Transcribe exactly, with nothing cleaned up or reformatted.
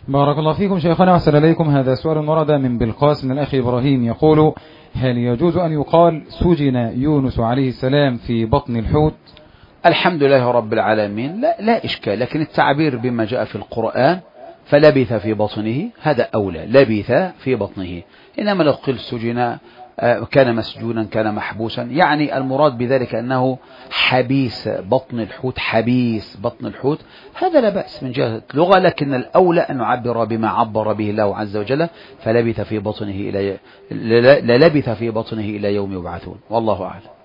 بارك الله فيكم شيخنا وأحسن إليكم. هذا سؤال ورد من بالقاس من الأخ إبراهيم يقول: هل يجوز أن يقال سجن يونس عليه السلام في بطن الحوت؟ الحمد لله رب العالمين، لا, لا إشكال، لكن التعبير بما جاء في القرآن فلبث في بطنه هذا أولى، لبث في بطنه. إنما لو قل سجن كان مسجونا كان محبوسا، يعني المراد بذلك أنه حبيس بطن الحوت، حبيس بطن الحوت، هذا لا بأس من جهة اللغة، لكن الأولى أن نعبر بما عبر به الله عز وجل: فلبث في بطنه إلى لبث في بطنه إلى يوم يبعثون، والله أعلم.